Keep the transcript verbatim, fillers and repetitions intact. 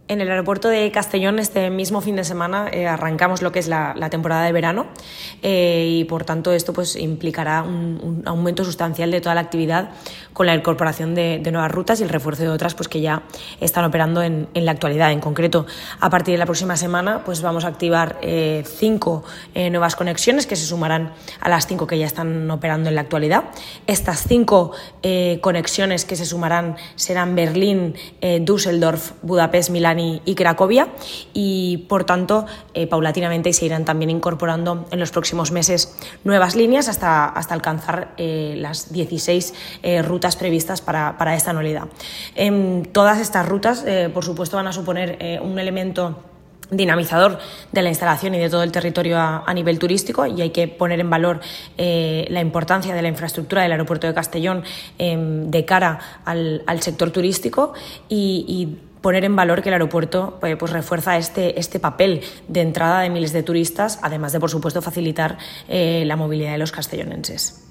En el aeropuerto de Castellón este mismo fin de semana eh, arrancamos lo que es la, la temporada de verano eh, y por tanto esto pues implicará un, un aumento sustancial de toda la actividad con la incorporación de, de nuevas rutas y el refuerzo de otras pues que ya están operando en, en la actualidad. En concreto, a partir de la próxima semana pues vamos a activar eh, cinco eh, nuevas conexiones que se sumarán a las cinco que ya están operando en la actualidad. Estas cinco eh, conexiones que se sumarán serán Berlín, eh, Düsseldorf, Budapest, Milán y Cracovia y por tanto eh, paulatinamente se irán también incorporando en los próximos meses nuevas líneas hasta, hasta alcanzar eh, las dieciséis eh, rutas previstas para, para esta anualidad. En todas estas rutas eh, por supuesto van a suponer eh, un elemento dinamizador de la instalación y de todo el territorio a, a nivel turístico, y hay que poner en valor eh, la importancia de la infraestructura del aeropuerto de Castellón eh, de cara al, al sector turístico y, y poner en valor que el aeropuerto pues, pues refuerza este, este papel de entrada de miles de turistas, además de, por supuesto, facilitar eh, la movilidad de los castellonenses.